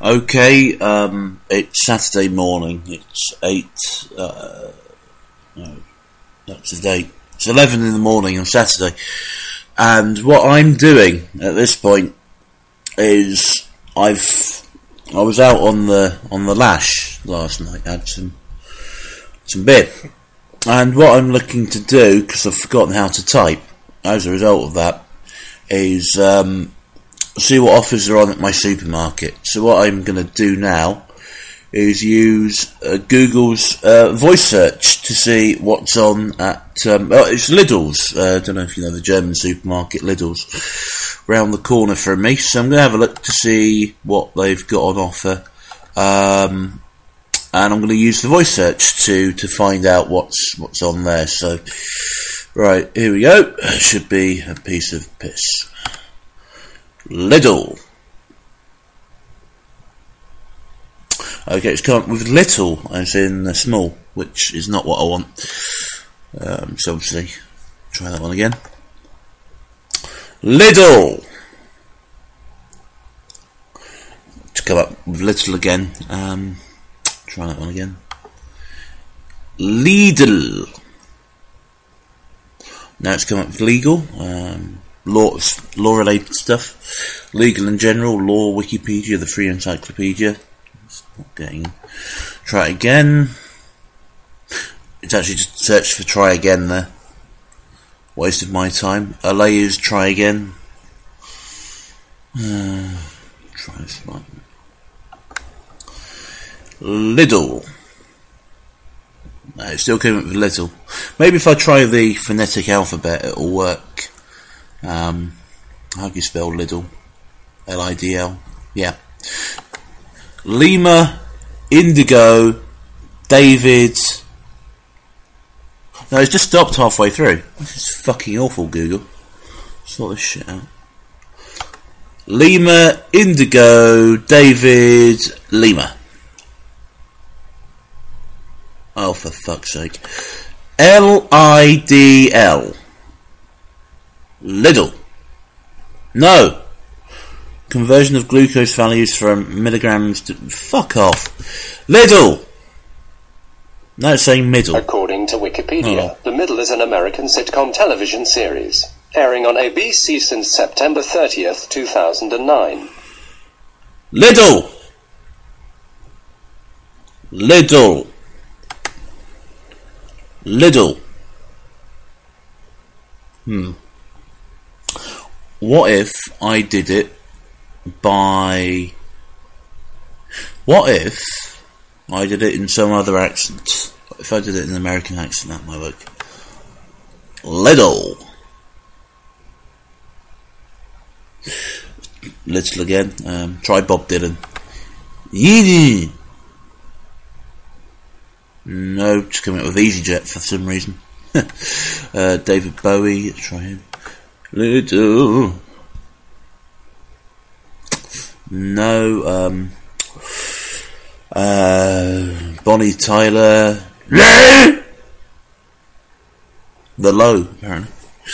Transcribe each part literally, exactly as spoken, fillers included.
Okay, um, it's Saturday morning. It's eight. Uh, no, that's the date. It's eleven in the morning on Saturday, and what I'm doing at this point is I've I was out on the on the lash last night. Had some some beer, and what I'm looking to do, because I've forgotten how to type as a result of that, is um. see what offers are on at my supermarket. So what I'm going to do now is use uh, Google's uh, voice search to see what's on at um, oh, it's Lidl's. uh, I don't know if you know the German supermarket Lidl's round the corner from me, so I'm going to have a look to see what they've got on offer, um, and I'm going to use the voice search to to find out what's what's on there. So right, here we go. Should be a piece of piss. Lidl. Okay, it's come up with little as in uh, small, which is not what I want. Um, so obviously, try that one again. Lidl. To come up with little again. Um, try that one again. Lidl. Now it's come up with legal. Um, Law, law related stuff, legal in general, law, Wikipedia, the free encyclopedia. It's not getting. Try again. It's actually just searched for try again there. Wasted my time. Alay's try again. Uh, try this one. Lidl. No, it still came up with little. Maybe if I try the phonetic alphabet, it'll work. Um, how do you spell Lidl? L I D L. Yeah. Lima, Indigo, David. No, it's just stopped halfway through. This is fucking awful, Google. Sort this shit out. Lima, Indigo, David, Lima. Oh, for fuck's sake. L I D L. Lidl. No. Conversion of glucose values from milligrams to... Fuck off. Lidl. No, it's saying middle. According to Wikipedia, oh. The Middle is an American sitcom television series, airing on A B C since September thirtieth, two thousand nine. Lidl. Lidl. Lidl. Hmm. What if I did it by... What if I did it in some other accent? If I did it in an American accent, that might work. Lidl. Little again. Um, try Bob Dylan. Yeedy. No, just coming up with EasyJet for some reason. uh, David Bowie, let's try him. Little. No, um, uh, Bonnie Tyler. The Low, apparently.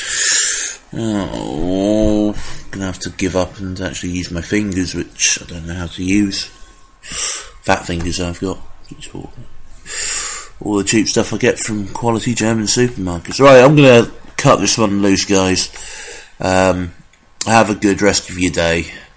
Oh, gonna have to give up and actually use my fingers, which I don't know how to use. Fat fingers I've got. All the cheap stuff I get from quality German supermarkets. Right, I'm gonna cut this one loose, guys. Um, have a good rest of your day.